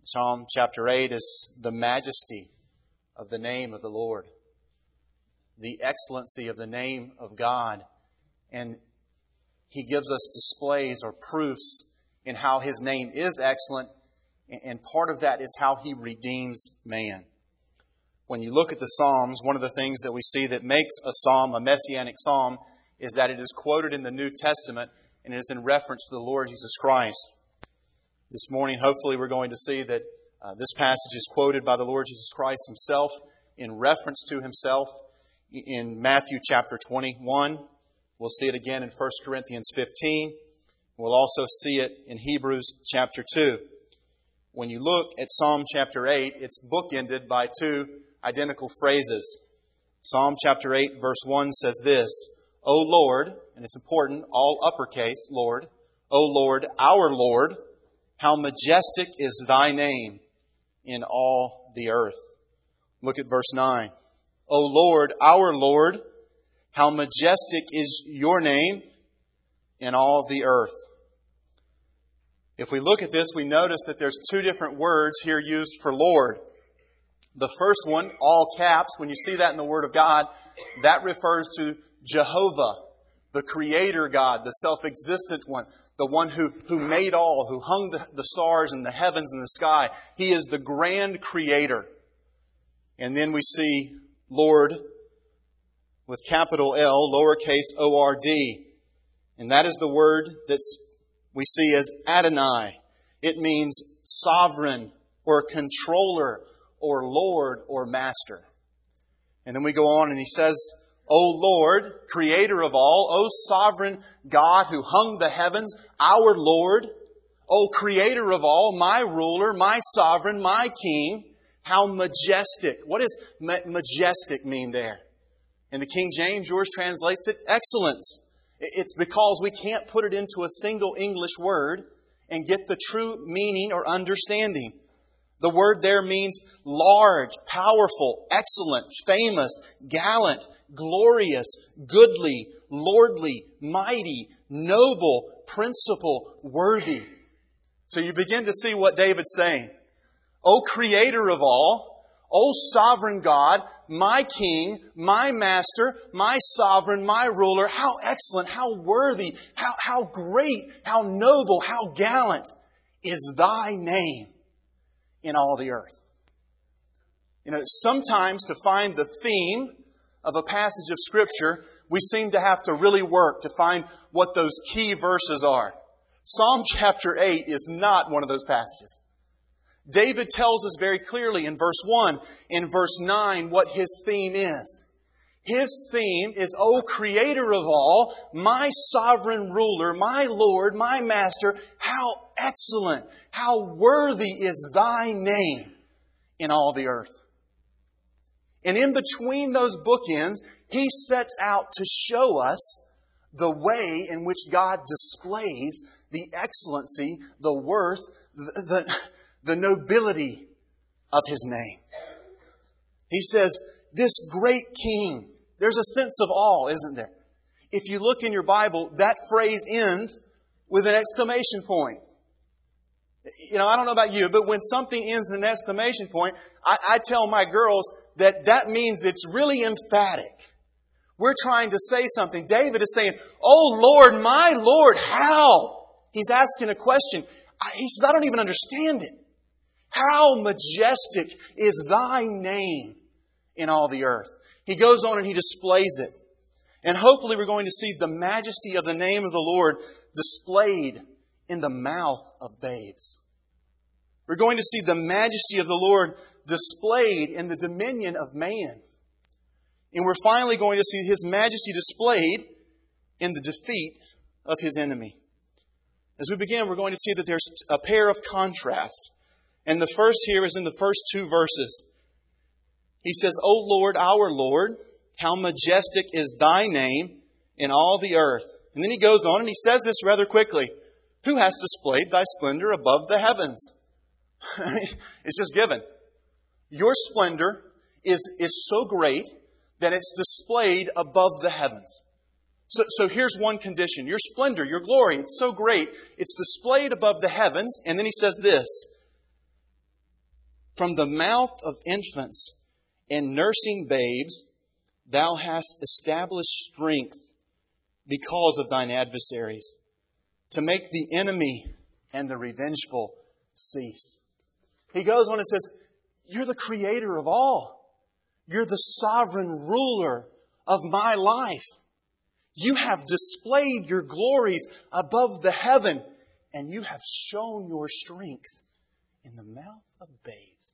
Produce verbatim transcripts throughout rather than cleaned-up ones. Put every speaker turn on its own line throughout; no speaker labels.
Psalm chapter eight is the majesty of the name of the Lord, the excellency of the name of God. And He gives us displays or proofs in how His name is excellent. And part of that is how He redeems man. When you look at the Psalms, one of the things that we see that makes a psalm a messianic psalm is that it is quoted in the New Testament and it is in reference to the Lord Jesus Christ. This morning, hopefully, we're going to see that uh, this passage is quoted by the Lord Jesus Christ Himself in reference to Himself in Matthew chapter twenty-one. We'll see it again in First Corinthians fifteen. We'll also see it in Hebrews chapter two. When you look at Psalm chapter eight, it's bookended by two identical phrases. Psalm chapter eight, verse one says this, O Lord, and it's important, all uppercase, Lord, O Lord, our Lord, how majestic is Thy name in all the earth. Look at verse nine. O Lord, our Lord, how majestic is Your name in all the earth. If we look at this, we notice that there's two different words here used for Lord. The first one, all caps, when you see that in the Word of God, that refers to Jehovah, the Creator God, the self-existent one, the one who, who made all, who hung the, the stars and the heavens and the sky. He is the grand Creator. And then we see Lord with capital L, lowercase O R D. And that is the word that's we see as Adonai. It means sovereign or controller or Lord or master. And then we go on and he says, O Lord, Creator of all, O sovereign God who hung the heavens, our Lord, O Creator of all, my ruler, my sovereign, my King, how majestic. What does ma- majestic mean there? In the King James, yours translates it excellence. It's because we can't put it into a single English word and get the true meaning or understanding. The word there means large, powerful, excellent, famous, gallant, glorious, goodly, lordly, mighty, noble, principal, worthy. So you begin to see what David's saying. O Creator of all, O sovereign God, my King, my Master, my Sovereign, my Ruler, how excellent, how worthy, how, how great, how noble, how gallant is Thy name in all the earth. You know, sometimes to find the theme of a passage of Scripture, we seem to have to really work to find what those key verses are. Psalm chapter eight is not one of those passages. David tells us very clearly in verse one, in verse nine, what his theme is. His theme is, O Creator of all, my sovereign ruler, my Lord, my Master, how excellent, how worthy is Thy name in all the earth. And in between those bookends, he sets out to show us the way in which God displays the excellency, the worth, the, the, the nobility of His name. He says, this great King, there's a sense of awe, isn't there? If you look in your Bible, that phrase ends with an exclamation point. You know, I don't know about you, but when something ends in an exclamation point, I, I tell my girls that that means it's really emphatic. We're trying to say something. David is saying, Oh Lord, my Lord, how? He's asking a question. He says, I don't even understand it. How majestic is Thy name in all the earth? He goes on and he displays it. And hopefully we're going to see the majesty of the name of the Lord displayed in the mouth of babes. We're going to see the majesty of the Lord displayed in the dominion of man. And we're finally going to see His majesty displayed in the defeat of His enemy. As we begin, we're going to see that there's a pair of contrast. And the first here is in the first two verses. He says, O Lord, our Lord, how majestic is Thy name in all the earth. And then he goes on and he says this rather quickly. Who has displayed Thy splendor above the heavens? It's just given. Your splendor is, is so great that it's displayed above the heavens. So, so here's one condition. Your splendor, your glory, it's so great, it's displayed above the heavens. And then he says this, From the mouth of infants and nursing babes, thou hast established strength because of thine adversaries, to make the enemy and the revengeful cease. He goes on and says, you're the creator of all. You're the sovereign ruler of my life. You have displayed your glories above the heaven, and you have shown your strength in the mouth of babes.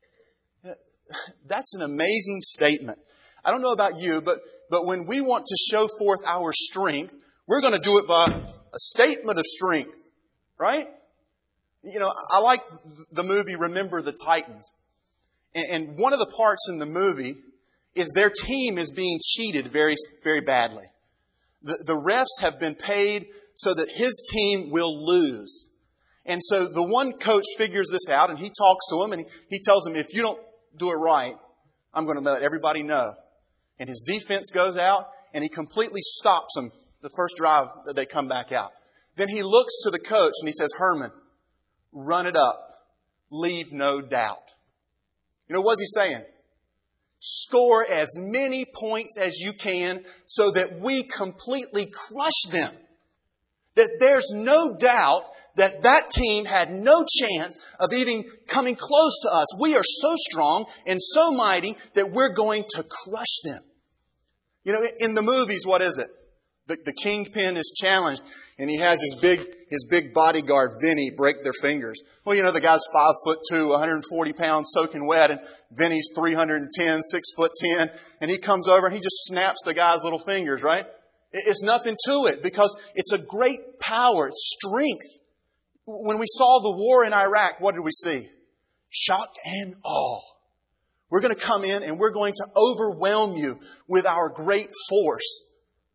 That's an amazing statement. I don't know about you, but, but when we want to show forth our strength, we're going to do it by a statement of strength, right? You know, I like the movie Remember the Titans. And, and one of the parts in the movie is their team is being cheated very, very badly. The, the refs have been paid so that his team will lose. And so the one coach figures this out, and he talks to him, and he, he tells him, if you don't do it right, I'm going to let everybody know. And his defense goes out, and he completely stops them the first drive that they come back out. Then he looks to the coach, and he says, Herman, run it up. Leave no doubt. You know, what's he saying? Score as many points as you can so that we completely crush them. That there's no doubt that that team had no chance of even coming close to us. We are so strong and so mighty that we're going to crush them. You know, in the movies, what is it? The, the kingpin is challenged, and he has his big his big bodyguard, Vinny, break their fingers. Well, you know, the guy's five foot two, one hundred forty pounds, soaking wet, and Vinny's three hundred ten, six foot ten, and he comes over and he just snaps the guy's little fingers, right? It's nothing to it because it's a great power, strength. When we saw the war in Iraq, what did we see? Shock and awe. We're going to come in and we're going to overwhelm you with our great force.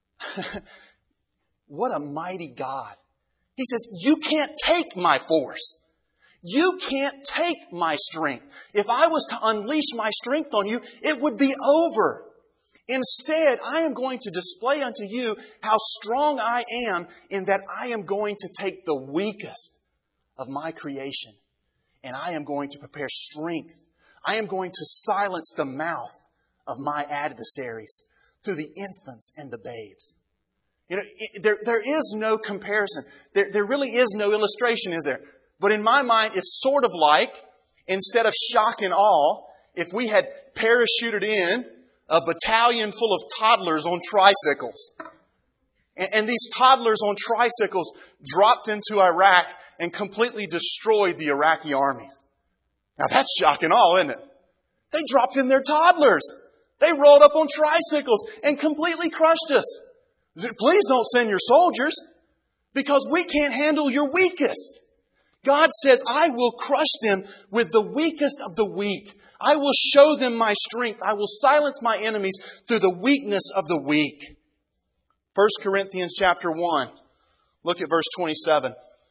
What a mighty God. He says, you can't take my force. You can't take my strength. If I was to unleash my strength on you, it would be over. Instead, I am going to display unto you how strong I am in that I am going to take the weakest of my creation and I am going to prepare strength. I am going to silence the mouth of my adversaries through the infants and the babes. You know, it, there, there is no comparison. There, there really is no illustration, is there? But in my mind, it's sort of like, instead of shock and awe, if we had parachuted in a battalion full of toddlers on tricycles. And, and these toddlers on tricycles dropped into Iraq and completely destroyed the Iraqi armies. Now that's shock and awe, isn't it? They dropped in their toddlers. They rolled up on tricycles and completely crushed us. Please don't send your soldiers because we can't handle your weakest. God says, I will crush them with the weakest of the weak. I will show them my strength. I will silence my enemies through the weakness of the weak. First Corinthians chapter one. Look at verse twenty-seven.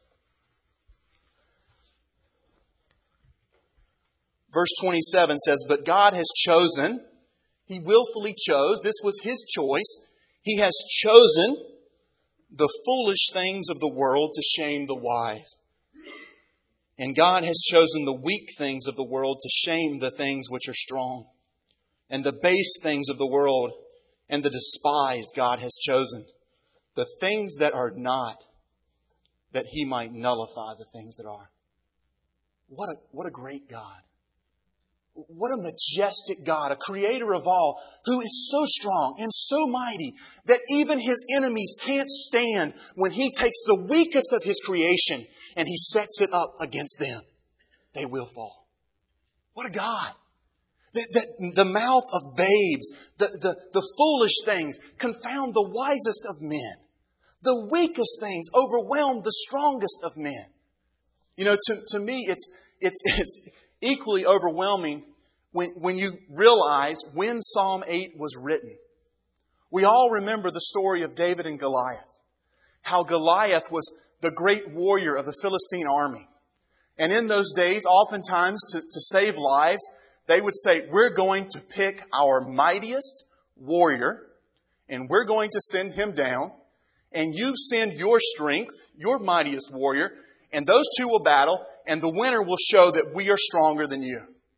Verse twenty-seven says, but God has chosen, He willfully chose, this was His choice. He has chosen the foolish things of the world to shame the wise. And God has chosen the weak things of the world to shame the things which are strong. And the base things of the world and the despised God has chosen. The things that are not, that He might nullify the things that are. What a, what a great God. What a majestic God, a creator of all, who is so strong and so mighty that even His enemies can't stand when He takes the weakest of His creation and He sets it up against them. They will fall. What a God. That, that the mouth of babes, the, the, the foolish things confound the wisest of men. The weakest things overwhelm the strongest of men. You know, to, to me, it's, it's, it's, equally overwhelming when, when you realize when Psalm eight was written. We all remember the story of David and Goliath. How Goliath was the great warrior of the Philistine army. And in those days, oftentimes to, to save lives, they would say, we're going to pick our mightiest warrior and we're going to send him down. And you send your strength, your mightiest warrior, and those two will battle, and the winner will show that we are stronger than you.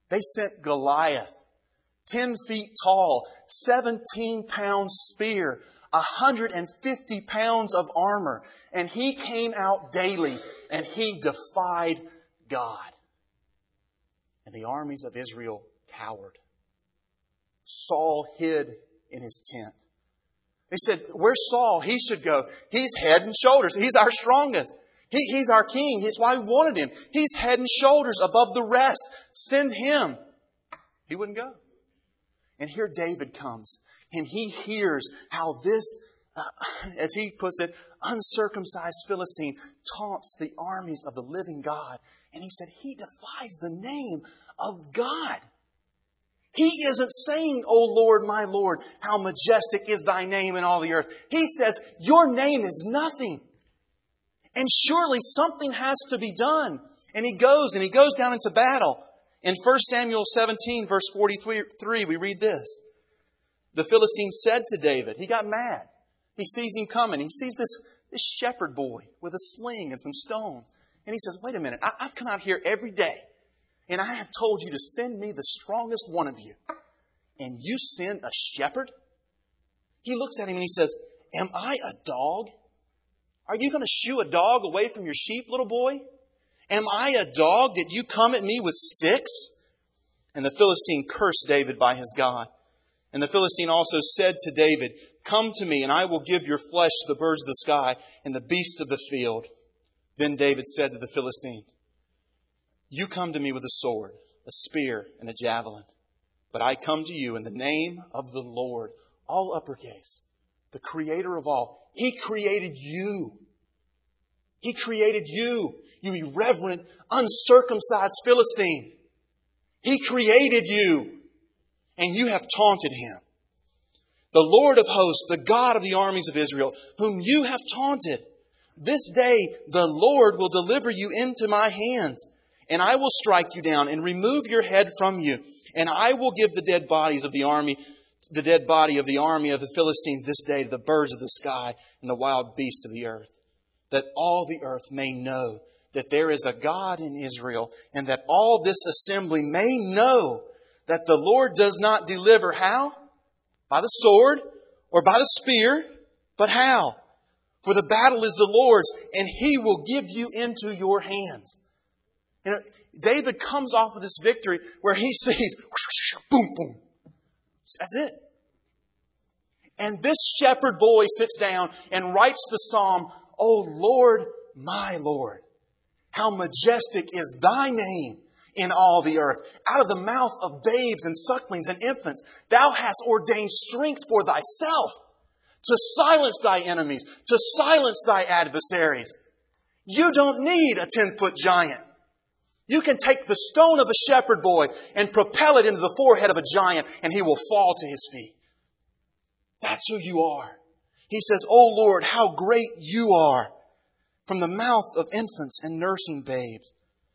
They sent Goliath, ten feet tall, seventeen pound spear, one hundred fifty pounds of armor. And he came out daily and he defied God. And the armies of Israel cowered. Saul hid in his tent. They said, "Where's Saul? He should go. He's head and shoulders. He's our strongest. He, he's our king. That's why we wanted him. He's head and shoulders above the rest. Send him." He wouldn't go. And here David comes, and he hears how this, uh, as he puts it, uncircumcised Philistine taunts the armies of the living God. And he said, he defies the name of God. He isn't saying, "O Lord, my Lord, how majestic is thy name in all the earth." He says, your name is nothing. And surely something has to be done. And he goes, and he goes down into battle. In First Samuel seventeen, verse forty-three, we read this. The Philistine said to David, he got mad. He sees him coming. He sees this, this shepherd boy with a sling and some stones. And he says, "Wait a minute, I, I've come out here every day. And I have told you to send me the strongest one of you. And you send a shepherd?" He looks at him and he says, "Am I a dog? Are you going to shoo a dog away from your sheep, little boy? Am I a dog that you come at me with sticks?" And the Philistine cursed David by his God. And the Philistine also said to David, "Come to me, and I will give your flesh to the birds of the sky and the beasts of the field." Then David said to the Philistine, "You come to me with a sword, a spear, and a javelin. But I come to you in the name of the Lord," all uppercase, the Creator of all. He created you. He created you, you irreverent, uncircumcised Philistine. He created you, and you have taunted Him. "The Lord of hosts, the God of the armies of Israel, whom you have taunted. This day the Lord will deliver you into my hands. And I will strike you down and remove your head from you. And I will give the dead bodies of the army, the dead body of the army of the Philistines this day to the birds of the sky and the wild beasts of the earth, that all the earth may know that there is a God in Israel, and that all this assembly may know that the Lord does not deliver." How? By the sword or by the spear, but how? "For the battle is the Lord's, and He will give you into your hands." You know, David comes off of this victory where he sees, boom, boom. That's it. And this shepherd boy sits down and writes the psalm, "O Lord, my Lord, how majestic is thy name in all the earth. Out of the mouth of babes and sucklings and infants, thou hast ordained strength for thyself to silence thy enemies, to silence thy adversaries." You don't need a ten-foot giant. You can take the stone of a shepherd boy and propel it into the forehead of a giant, and he will fall to his feet. That's who you are. He says, "O Lord, how great you are, from the mouth of infants and nursing babes."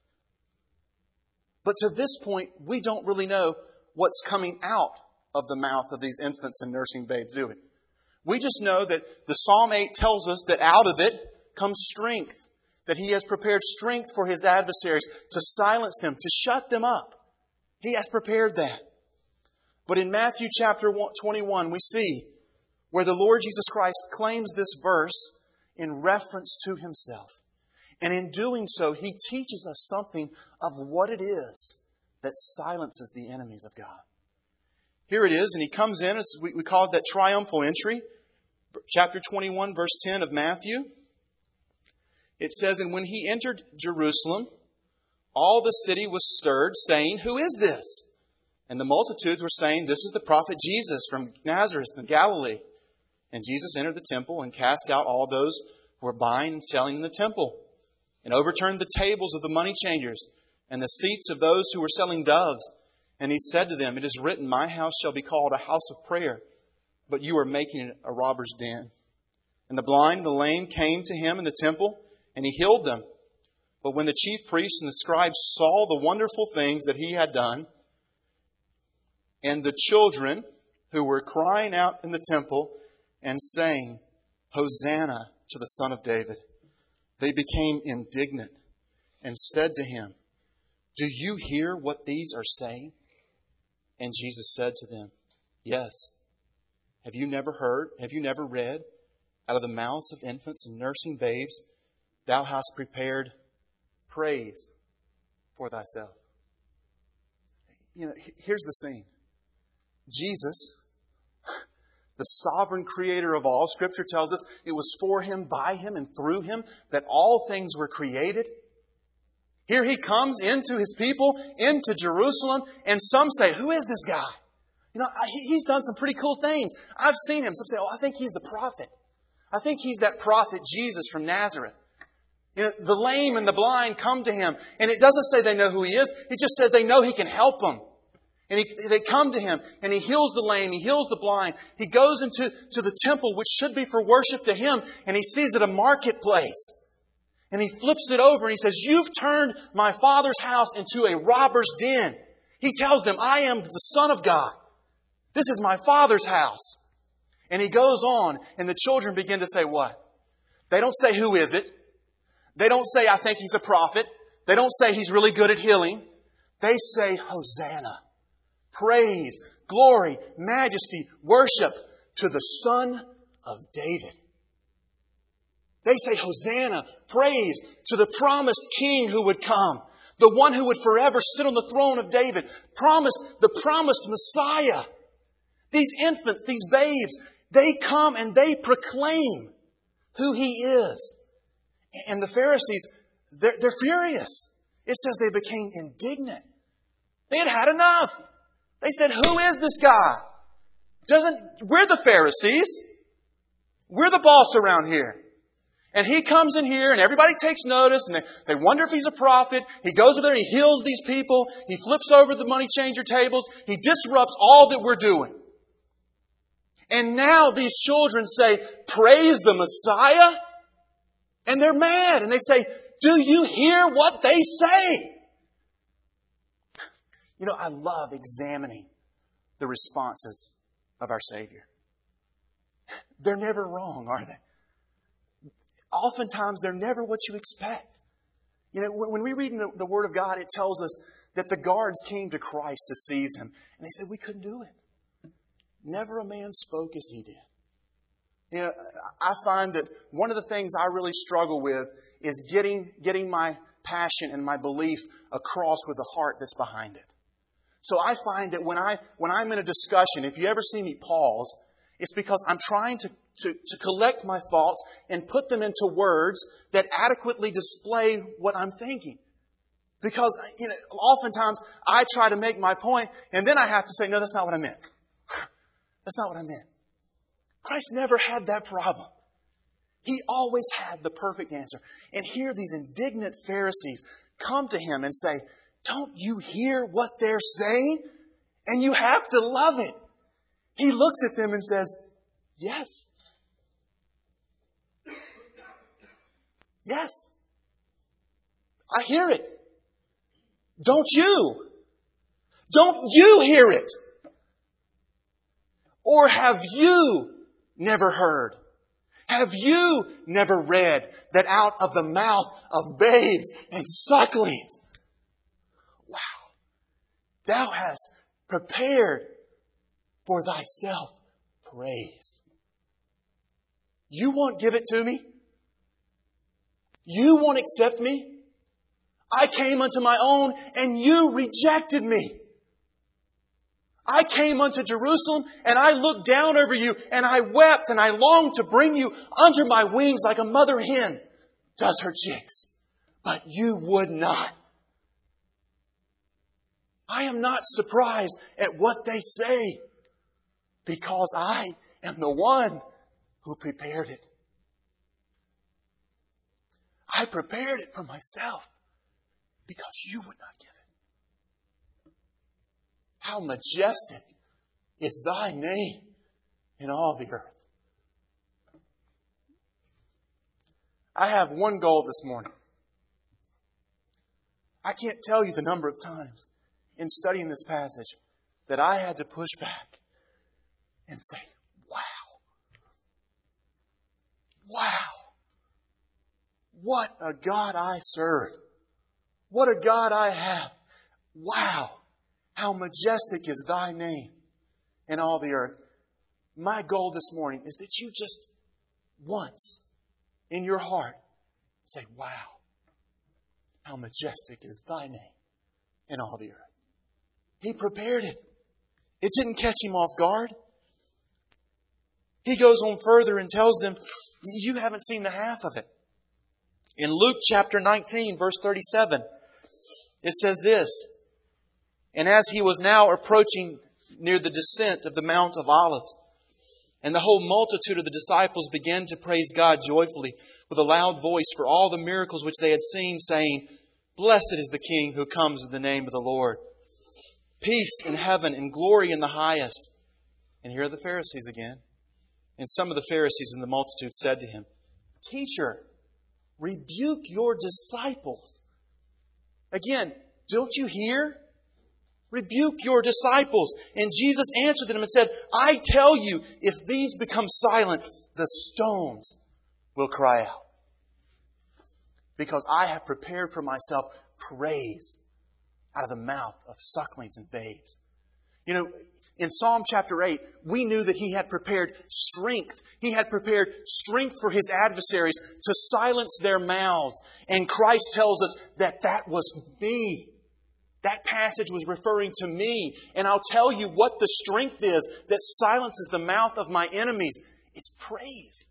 But to this point, we don't really know what's coming out of the mouth of these infants and nursing babes, do we? We just know that the Psalm eight tells us that out of it comes strength. That He has prepared strength for His adversaries to silence them, to shut them up. He has prepared that. But in Matthew chapter twenty-one, we see where the Lord Jesus Christ claims this verse in reference to Himself. And in doing so, He teaches us something of what it is that silences the enemies of God. Here it is, and He comes in, as we call it that triumphal entry. Chapter twenty-one, verse ten of Matthew. It says, "And when He entered Jerusalem, all the city was stirred, saying, 'Who is this?' And the multitudes were saying, 'This is the prophet Jesus from Nazareth in Galilee.' And Jesus entered the temple and cast out all those who were buying and selling in the temple, and overturned the tables of the money changers and the seats of those who were selling doves. And He said to them, 'It is written, my house shall be called a house of prayer, but you are making it a robber's den.' And the blind and the lame came to Him in the temple, and He healed them. But when the chief priests and the scribes saw the wonderful things that He had done, and the children who were crying out in the temple and saying, 'Hosanna to the Son of David,' they became indignant and said to Him, do you hear what these are saying? And Jesus said to them, yes. Have you never heard? Have you never read? Out of the mouths of infants and nursing babes, thou hast prepared praise for thyself. You know, here's the scene. Jesus, the sovereign creator of all, Scripture tells us it was for Him, by Him, and through Him that all things were created. Here He comes into His people, into Jerusalem, and some say, who is this guy? You know, He's done some pretty cool things. I've seen Him. Some say, oh, I think He's the prophet. I think He's that prophet Jesus from Nazareth. You know, the lame and the blind come to Him. And it doesn't say they know who He is. It just says they know He can help them. And he, they come to Him and He heals the lame. He heals the blind. He goes into to the temple, which should be for worship to Him. And He sees it a marketplace. And He flips it over and He says, you've turned my Father's house into a robber's den. He tells them, I am the Son of God. This is my Father's house. And He goes on and the children begin to say what? They don't say, who is it? They don't say, I think He's a prophet. They don't say He's really good at healing. They say, Hosanna. Praise, glory, majesty, worship to the Son of David. They say, Hosanna, praise to the promised King who would come. The one who would forever sit on the throne of David. Promise, the promised Messiah. These infants, these babes, they come and they proclaim who He is. And the Pharisees, they're, they're furious. It says they became indignant. They had had enough. They said, who is this guy? Doesn't, we're the Pharisees. We're the boss around here. And He comes in here and everybody takes notice and they, they wonder if He's a prophet. He goes over there, He heals these people. He flips over the money changer tables. He disrupts all that we're doing. And now these children say, praise the Messiah. And they're mad. And they say, do you hear what they say? You know, I love examining the responses of our Savior. They're never wrong, are they? Oftentimes, they're never what you expect. You know, when we read in the, the Word of God, it tells us that the guards came to Christ to seize Him. And they said, we couldn't do it. Never a man spoke as He did. You know, I find that one of the things I really struggle with is getting, getting my passion and my belief across with the heart that's behind it. So I find that when, I, when I'm in a discussion, if you ever see me pause, it's because I'm trying to, to, to collect my thoughts and put them into words that adequately display what I'm thinking. Because, you know, oftentimes I try to make my point and then I have to say, no, that's not what I meant. That's not what I meant. Christ never had that problem. He always had the perfect answer. And here these indignant Pharisees come to Him and say, don't you hear what they're saying? And you have to love it. He looks at them and says, yes. Yes. I hear it. Don't you? Don't you hear it? Or have you never heard? Have you never read that out of the mouth of babes and sucklings, wow, Thou hast prepared for Thyself praise. You won't give it to me? You won't accept me? I came unto my own and you rejected me. I came unto Jerusalem and I looked down over you and I wept and I longed to bring you under my wings like a mother hen does her chicks. But you would not. I am not surprised at what they say because I am the one who prepared it. I prepared it for myself because you would not give it. How majestic is Thy name in all the earth. I have one goal this morning. I can't tell you the number of times in studying this passage that I had to push back and say, wow. Wow. What a God I serve. What a God I have. wow, how majestic is thy name in all the earth. My goal this morning is that you just once in your heart say, wow, how majestic is thy name in all the earth. He prepared it. It didn't catch him off guard. He goes on further and tells them, you haven't seen the half of it. In Luke chapter nineteen, verse thirty-seven, it says this, and as he was now approaching near the descent of the Mount of Olives, and the whole multitude of the disciples began to praise God joyfully with a loud voice for all the miracles which they had seen, saying, Blessed is the King who comes in the name of the Lord. Peace in heaven and glory in the highest. And here are the Pharisees again. And some of the Pharisees in the multitude said to him, Teacher, rebuke your disciples. Again, don't you hear? Rebuke your disciples. And Jesus answered them and said, I tell you, if these become silent, the stones will cry out. Because I have prepared for myself praise out of the mouth of sucklings and babes. You know, in Psalm chapter eight, we knew that He had prepared strength. He had prepared strength for His adversaries to silence their mouths. And Christ tells us that that was me. That passage was referring to me. And I'll tell you what the strength is that silences the mouth of my enemies. It's praise.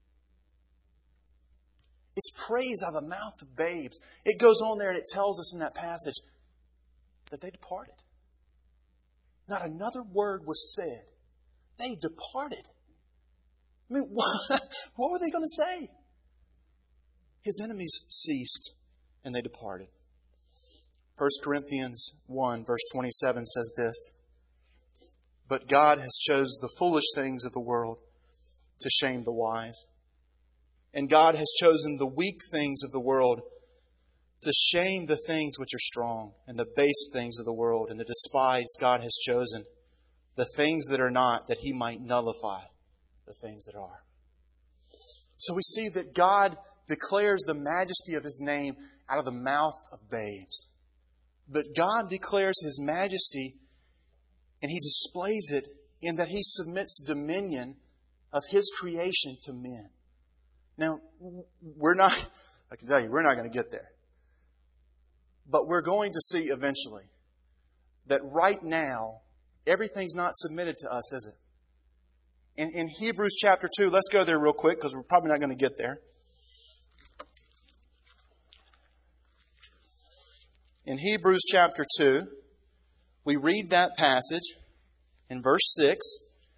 It's praise out of the mouth of babes. It goes on there and it tells us in that passage that they departed. Not another word was said. They departed. I mean, what, what were they going to say? His enemies ceased and they departed. First Corinthians one, verse twenty-seven says this, But God has chosen the foolish things of the world to shame the wise. And God has chosen the weak things of the world to shame the things which are strong, and the base things of the world, and the despised God has chosen, the things that are not, that He might nullify the things that are. So we see that God declares the majesty of His name out of the mouth of babes. But God declares His majesty, and He displays it in that He submits dominion of His creation to men. Now, we're not, I can tell you, we're not going to get there. But we're going to see eventually that right now, everything's not submitted to us, is it? In, in Hebrews chapter two, let's go there real quick because we're probably not going to get there. In Hebrews chapter two, we read that passage in verse six.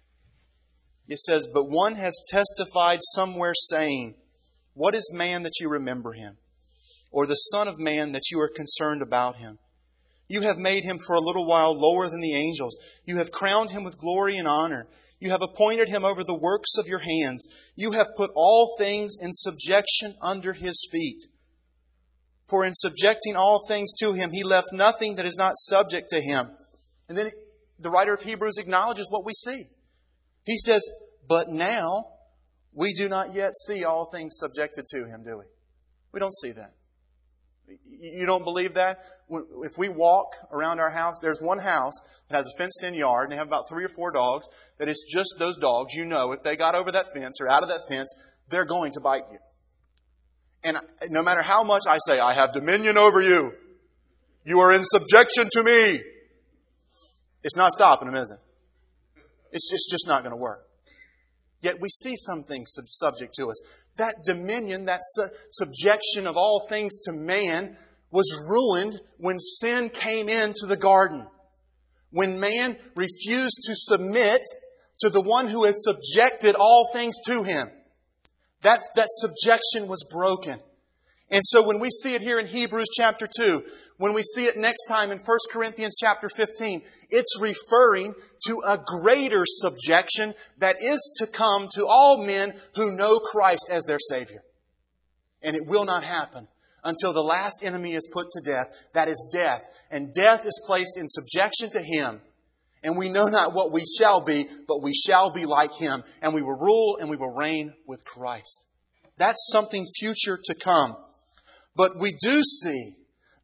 It says, But one has testified somewhere saying, What is man that you remember him? Or the Son of Man that you are concerned about him? You have made him for a little while lower than the angels. You have crowned him with glory and honor. You have appointed him over the works of your hands. You have put all things in subjection under his feet. For in subjecting all things to him, he left nothing that is not subject to him. And then the writer of Hebrews acknowledges what we see. He says, But now we do not yet see all things subjected to him, do we? We don't see that. You don't believe that? If we walk around our house, there's one house that has a fenced-in yard, and they have about three or four dogs, that is just those dogs. You know, if they got over that fence or out of that fence, they're going to bite you. And no matter how much I say, I have dominion over you, you are in subjection to me, it's not stopping them, is it? It's just, just not going to work. Yet we see some things sub- subject to us. That dominion, that su- subjection of all things to man was ruined when sin came into the garden. When man refused to submit to the one who had subjected all things to him. That, that subjection was broken. And so when we see it here in Hebrews chapter two, when we see it next time in First Corinthians chapter fifteen, it's referring to a greater subjection that is to come to all men who know Christ as their Savior. And it will not happen until the last enemy is put to death. That is death. And death is placed in subjection to Him. And we know not what we shall be, but we shall be like Him. And we will rule and we will reign with Christ. That's something future to come. But we do see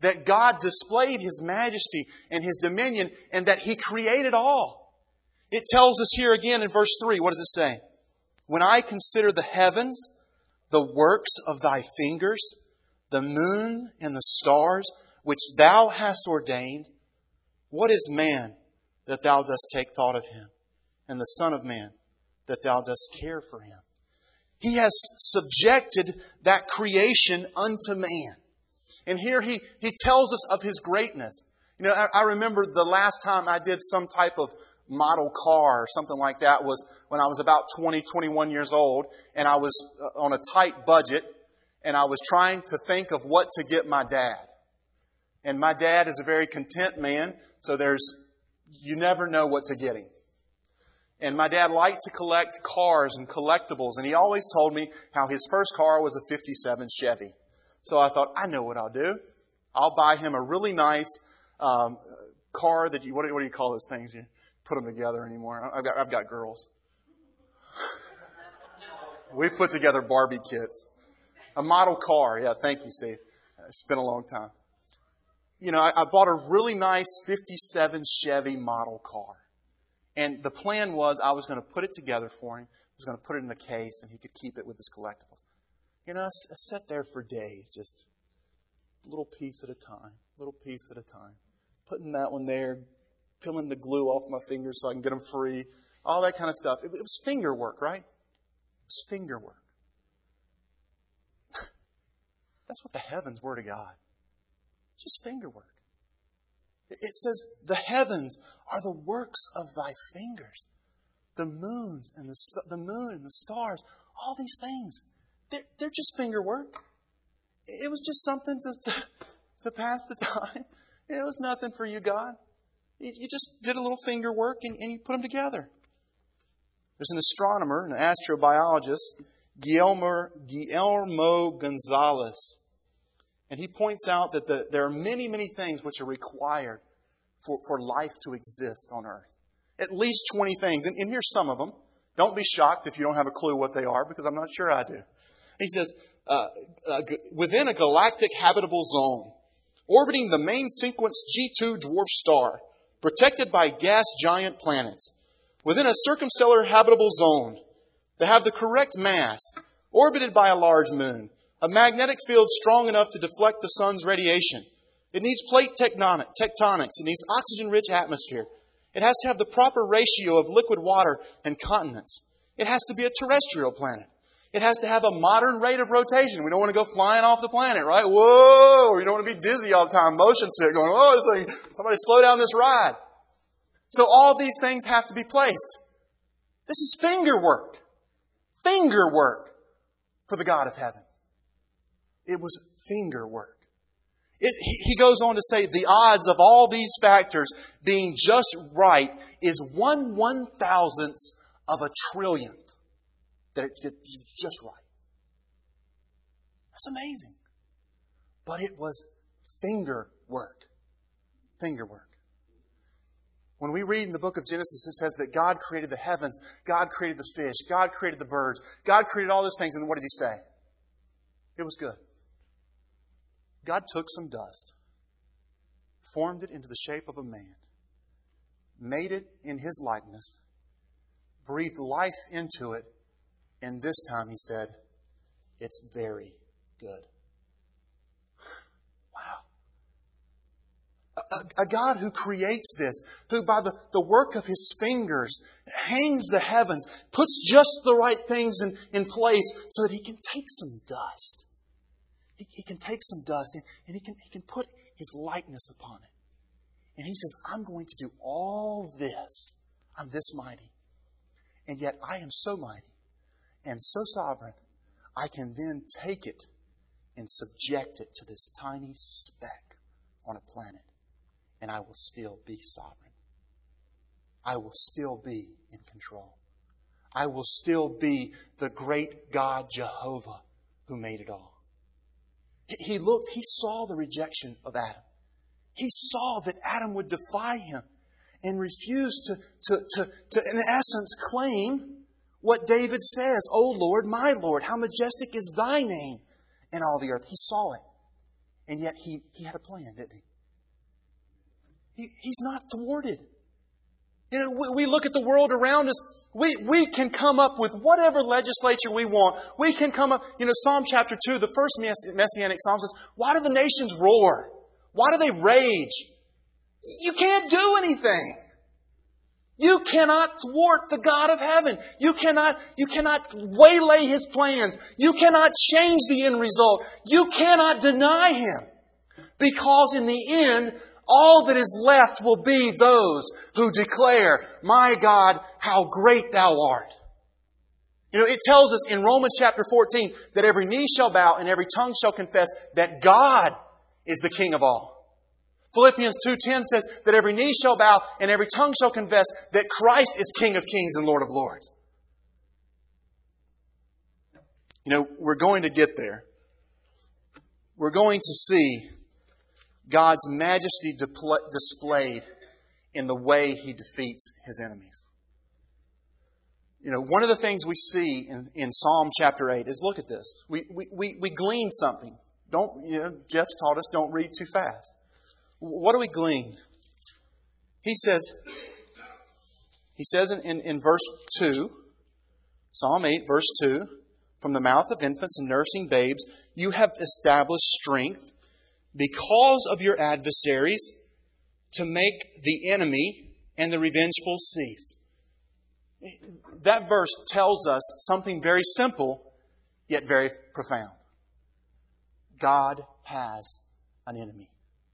that God displayed His majesty and His dominion and that He created all. It tells us here again in verse three, what does it say? When I consider the heavens, the works of Thy fingers, the moon and the stars, which Thou hast ordained, what is man that Thou dost take thought of him, and the Son of Man that Thou dost care for him? He has subjected that creation unto man. And here he, he tells us of His greatness. You know, I, I remember the last time I did some type of model car or something like that was when I was about twenty, twenty-one years old, and I was on a tight budget, and I was trying to think of what to get my dad. And my dad is a very content man, so there's, you never know what to get him. And my dad liked to collect cars and collectibles, and he always told me how his first car was a fifty-seven Chevy. So I thought, I know what I'll do. I'll buy him a really nice um, car that you, what do, what do you call those things? You put them together anymore. I've got, I've got girls. We put together Barbie kits. A model car. Yeah, thank you, Steve. It's been a long time. You know, I, I bought a really nice fifty-seven Chevy model car. And the plan was I was going to put it together for him. I was going to put it in a case and he could keep it with his collectibles. You know, I, I sat there for days, just a little piece at a time, little piece at a time. Putting that one there, peeling the glue off my fingers so I can get them free. All that kind of stuff. It, it was finger work, right? It was finger work. That's what the heavens were to God. Just finger work. It says, the heavens are the works of Thy fingers. The moons and the, st- the moon and the stars, all these things, they're, they're just finger work. It was just something to, to, to pass the time. It was nothing for you, God. You, you just did a little finger work and, and you put them together. There's an astronomer, an astrobiologist, Guillermo, Guillermo Gonzalez. And he points out that the, there are many, many things which are required for, for life to exist on earth. At least twenty things. And, and here's some of them. Don't be shocked if you don't have a clue what they are, because I'm not sure I do. He says, uh, uh, within a galactic habitable zone, orbiting the main sequence G two dwarf star, protected by gas giant planets, within a circumstellar habitable zone, they have the correct mass, orbited by a large moon, a magnetic field strong enough to deflect the sun's radiation. It needs plate tectonic, tectonics. It needs oxygen-rich atmosphere. It has to have the proper ratio of liquid water and continents. It has to be a terrestrial planet. It has to have a modern rate of rotation. We don't want to go flying off the planet, right? Whoa! You don't want to be dizzy all the time, motion sick, going, oh, it's like, somebody slow down this ride. So all these things have to be placed. This is finger work. Finger work for the God of heaven. It was finger work. It, he goes on to say the odds of all these factors being just right is one one thousandth of a trillionth. That it, it's just right. That's amazing. But it was finger work. Finger work. When we read in the book of Genesis, it says that God created the heavens, God created the fish, God created the birds, God created all those things. And what did He say? It was good. God took some dust, formed it into the shape of a man, made it in His likeness, breathed life into it, and this time He said, it's very good. Wow. A, a God who creates this, who by the, the work of His fingers hangs the heavens, puts just the right things in, in place so that He can take some dust. He, he can take some dust and, and he, can, he can put His likeness upon it. And He says, I'm going to do all this. I'm this mighty. And yet I am so mighty and so sovereign, I can then take it and subject it to this tiny speck on a planet. And I will still be sovereign. I will still be in control. I will still be the great God Jehovah who made it all. He looked, he saw the rejection of Adam. He saw that Adam would defy Him and refuse to, to, to, to, in essence, claim what David says, O Lord, my Lord, how majestic is Thy name in all the earth. He saw it. And yet he, he had a plan, didn't he? he? He's not thwarted. You know, we, we look at the world around us. We, we can come up with whatever legislature we want. We can come up, you know, Psalm chapter two, the first mess- messianic psalm says, why do the nations roar? Why do they rage? You can't do anything. You cannot thwart the God of heaven. You cannot, you cannot waylay His plans. You cannot change the end result. You cannot deny Him. Because in the end, all that is left will be those who declare, my God, how great Thou art. You know, it tells us in Romans chapter fourteen that every knee shall bow and every tongue shall confess that God is the King of all. Philippians two ten says that every knee shall bow and every tongue shall confess that Christ is King of kings and Lord of lords. You know, we're going to get there. We're going to see God's majesty displayed in the way He defeats His enemies. You know, one of the things we see in, in Psalm chapter eight is, look at this. We, we, we, we glean something. Don't, you know, Jeff's taught us don't read too fast. What do we glean? He says, he says in, in, in verse two, Psalm eight, verse two, from the mouth of infants and nursing babes, you have established strength because of your adversaries to make the enemy and the revengeful cease. That verse tells us something very simple, yet very profound. God has an enemy.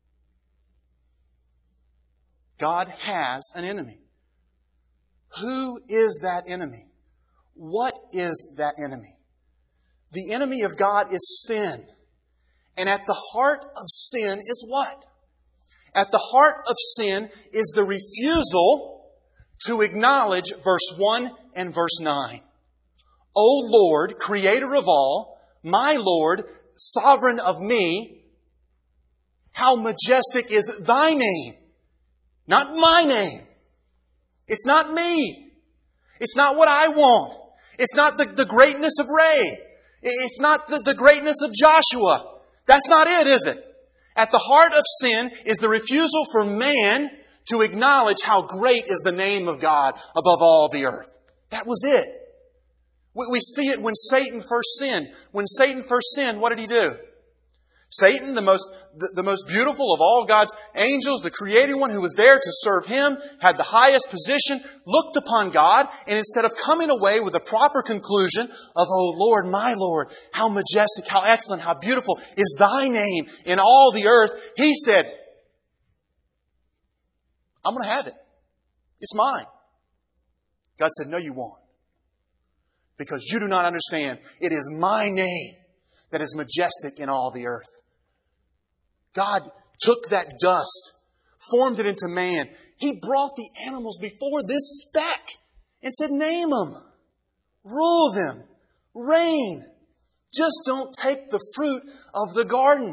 God has an enemy. Who is that enemy? What is that enemy? The enemy of God is sin. And at the heart of sin is what? At the heart of sin is the refusal to acknowledge verse one and verse nine. O Lord, Creator of all, my Lord, Sovereign of me, how majestic is Thy name. Not my name. It's not me. It's not what I want. It's not the, the greatness of Ray. It's not the, the greatness of Joshua. That's not it, is it? At the heart of sin is the refusal for man to acknowledge how great is the name of God above all the earth. That was it. We, we see it when Satan first sinned. When Satan first sinned, what did he do? Satan, the most, the, the most beautiful of all God's angels, the created one who was there to serve Him, had the highest position, looked upon God, and instead of coming away with the proper conclusion of, oh Lord, my Lord, how majestic, how excellent, how beautiful is Thy name in all the earth, he said, I'm going to have it. It's mine. God said, no, you won't. Because you do not understand. It is my name that is majestic in all the earth. God took that dust, formed it into man. He brought the animals before this speck and said, name them, rule them, reign. Just don't take the fruit of the garden.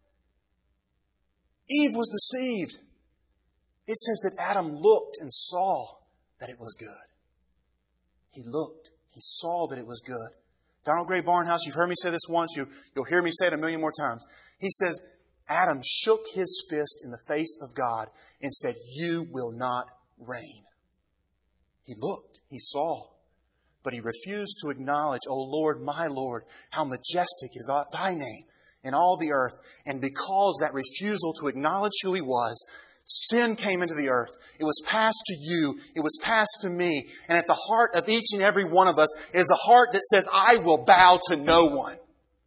Eve was deceived. It says that Adam looked and saw that it was good. He looked. He saw that it was good. Donald Gray Barnhouse, you've heard me say this once. You, you'll hear me say it a million more times. He says, Adam shook his fist in the face of God and said, you will not reign. He looked. He saw. But he refused to acknowledge, O Lord, my Lord, how majestic is Thy name in all the earth. And because that refusal to acknowledge who He was, sin came into the earth. It was passed to you. It was passed to me. And at the heart of each and every one of us is a heart that says, I will bow to no one.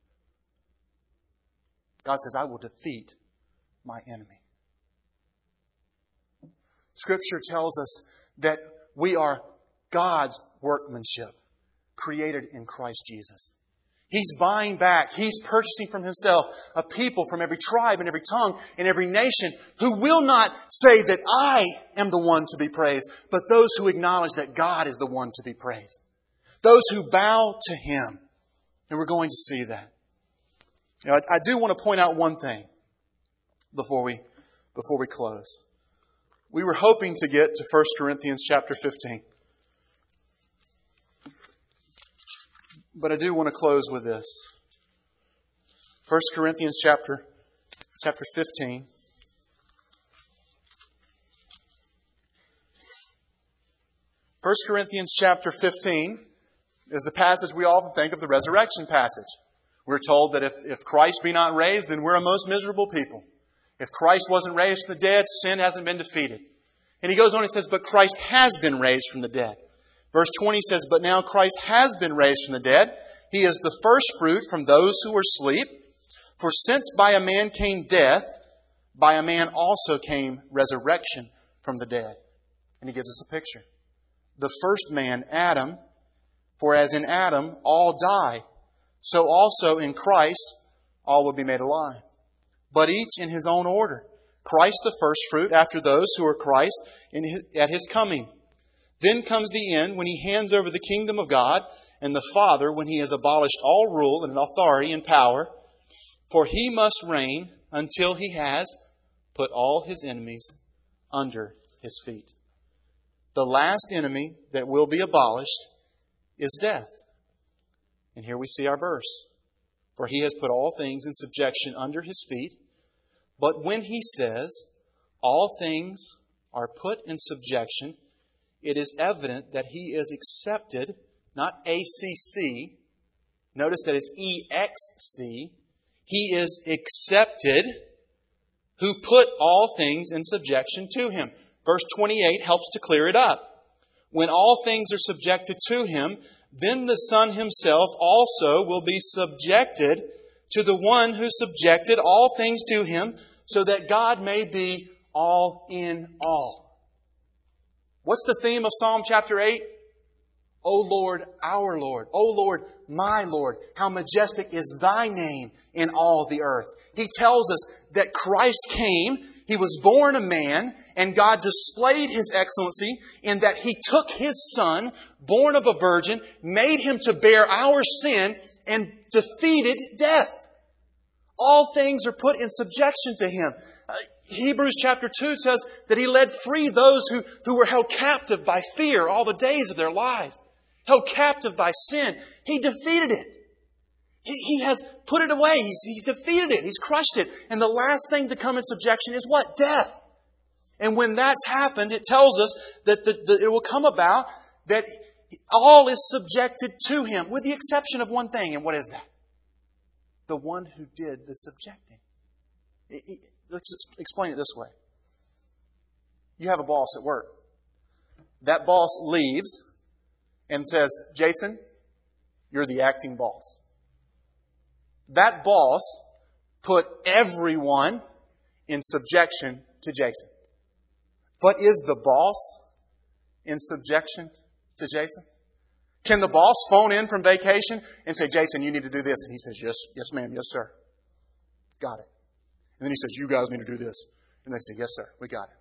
God says, I will defeat my enemy. Scripture tells us that we are God's workmanship, created in Christ Jesus. He's buying back, He's purchasing from Himself a people from every tribe and every tongue and every nation who will not say that I am the one to be praised, but those who acknowledge that God is the one to be praised. Those who bow to Him. And we're going to see that. You know, I, I do want to point out one thing before we, before we close. We were hoping to get to First Corinthians chapter fifteen. But I do want to close with this. First Corinthians chapter chapter fifteen. First Corinthians chapter fifteen is the passage we often think of, the resurrection passage. We're told that if, if Christ be not raised, then we're a most miserable people. If Christ wasn't raised from the dead, sin hasn't been defeated. And he goes on and says, but Christ has been raised from the dead. Verse twenty says, but now Christ has been raised from the dead. He is the first fruit from those who were asleep. For since by a man came death, by a man also came resurrection from the dead. And he gives us a picture. The first man, Adam, for as in Adam all die, so also in Christ all will be made alive. But each in his own order. Christ the first fruit, after those who are Christ in his, at his coming. Then comes the end, when he hands over the kingdom of God, and the Father, when he has abolished all rule and authority and power. For he must reign until he has put all his enemies under his feet. The last enemy that will be abolished is death. And here we see our verse. For he has put all things in subjection under his feet. But when he says, all things are put in subjection, it is evident that he is accepted, not A C C. Notice that it's E X C. He is accepted who put all things in subjection to him. Verse twenty-eight helps to clear it up. When all things are subjected to him, then the Son himself also will be subjected to the one who subjected all things to him, so that God may be all in all. What's the theme of Psalm chapter eight? O Lord, our Lord. O Lord, my Lord. How majestic is thy name in all the earth. He tells us that Christ came, He was born a man, and God displayed His excellency in that He took His Son, born of a virgin, made Him to bear our sin, and defeated death. All things are put in subjection to Him. Uh, Hebrews chapter two says that He led free those who, who were held captive by fear all the days of their lives. Held captive by sin. He defeated it. He, he has put it away. He's, he's defeated it. He's crushed it. And the last thing to come in subjection is what? Death. And when that's happened, it tells us that the, the, it will come about that all is subjected to Him, with the exception of one thing. And what is that? The one who did the subjecting. It, it, let's explain it this way. You have a boss at work. That boss leaves and says, Jason, you're the acting boss. That boss put everyone in subjection to Jason. But is the boss in subjection to Jason? Can the boss phone in from vacation and say, Jason, you need to do this? And he says, yes, yes, ma'am, yes, sir. Got it. And then he says, you guys need to do this. And they say, yes, sir, we got it.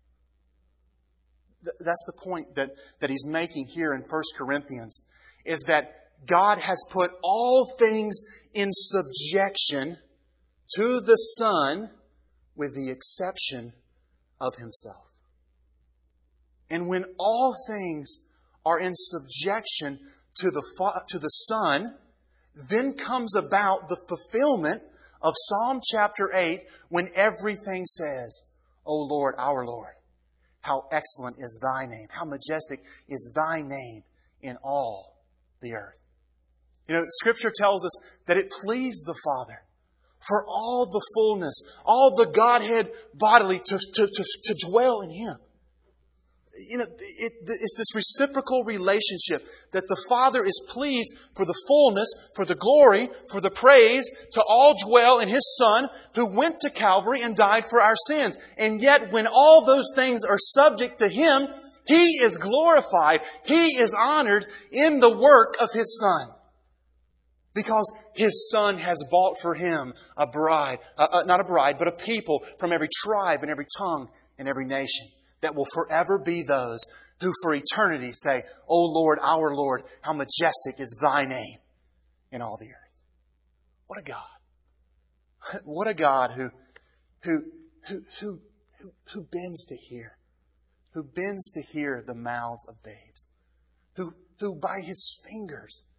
That's the point that, that he's making here in First Corinthians, is that God has put all things in subjection to the Son with the exception of Himself. And when all things are in subjection to the, to the Son, then comes about the fulfillment of Psalm chapter eight, when everything says, O Lord, our Lord. How excellent is Thy name. How majestic is Thy name in all the earth. You know, Scripture tells us that it pleased the Father for all the fullness, all the Godhead bodily to, to, to, to dwell in Him. You know, it, it's this reciprocal relationship that the Father is pleased for the fullness, for the glory, for the praise, to all dwell in His Son who went to Calvary and died for our sins. And yet, when all those things are subject to Him, He is glorified, He is honored in the work of His Son. Because His Son has bought for Him a bride, uh, uh, not a bride, but a people from every tribe and every tongue and every nation, that will forever be those who for eternity say, O Lord, our Lord, how majestic is Thy name in all the earth. What a God. What a God who, who, who, who, who, who bends to hear. Who bends to hear the mouths of babes. Who, who by His fingers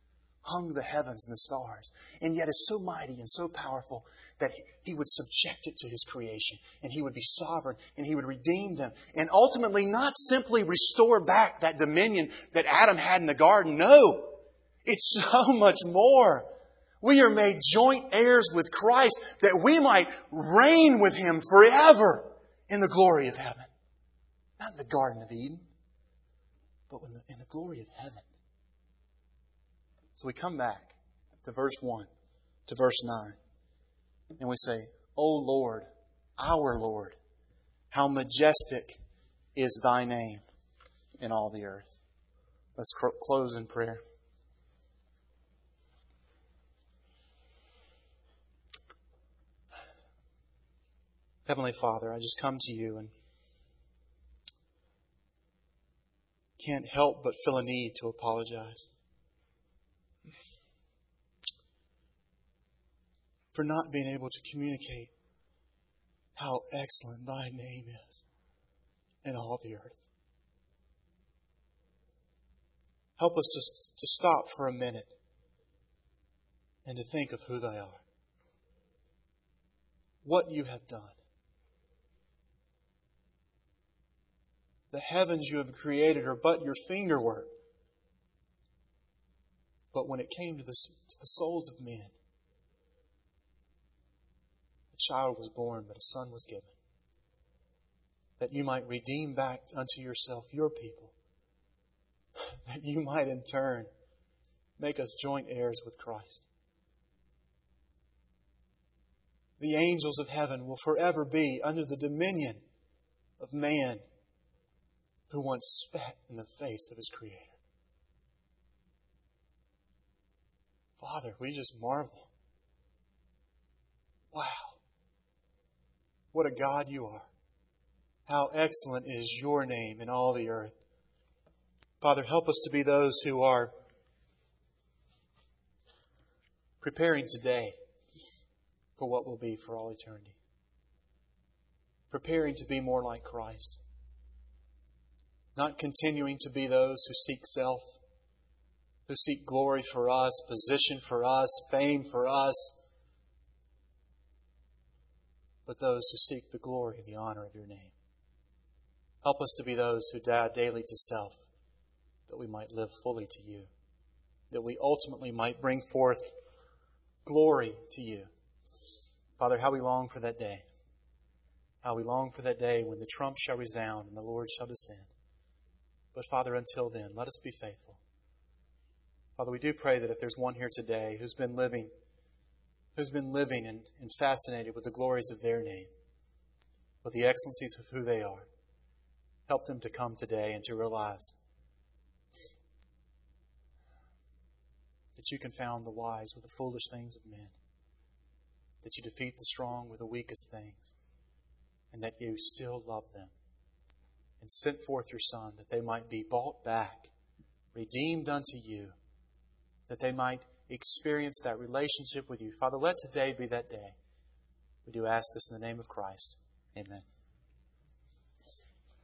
hung the heavens and the stars, and yet is so mighty and so powerful that He would subject it to His creation, and He would be sovereign, and He would redeem them, and ultimately not simply restore back that dominion that Adam had in the garden. No! It's so much more. We are made joint heirs with Christ that we might reign with Him forever in the glory of heaven. Not in the Garden of Eden, but in the, in the glory of heaven. So we come back to verse one, to verse nine, and we say, O Lord, our Lord, how majestic is Thy name in all the earth. Let's close in prayer. Heavenly Father, I just come to You and can't help but feel a need to apologize for not being able to communicate how excellent Thy name is in all the earth. Help us just to stop for a minute and to think of who Thou art, what You have done. The heavens You have created are but Your fingerwork. But when it came to the, to the souls of men, a child was born, but a son was given, that You might redeem back unto Yourself Your people, that You might in turn make us joint heirs with Christ. The angels of heaven will forever be under the dominion of man who once spat in the face of his Creator. Father, we just marvel. Wow. What a God You are. How excellent is Your name in all the earth. Father, help us to be those who are preparing today for what will be for all eternity. Preparing to be more like Christ. Not continuing to be those who seek self, who seek glory for us, position for us, fame for us, but those who seek the glory and the honor of Your name. Help us to be those who die daily to self, that we might live fully to You, that we ultimately might bring forth glory to You. Father, how we long for that day. How we long for that day when the trump shall resound and the Lord shall descend. But Father, until then, let us be faithful. Father, we do pray that if there's one here today who's been living, who's been living and, and fascinated with the glories of Their name, with the excellencies of who They are, help them to come today and to realize that You confound the wise with the foolish things of men, that You defeat the strong with the weakest things, and that You still love them and sent forth Your Son that they might be bought back, redeemed unto You, that they might experience that relationship with You. Father, let today be that day. We do ask this in the name of Christ. Amen.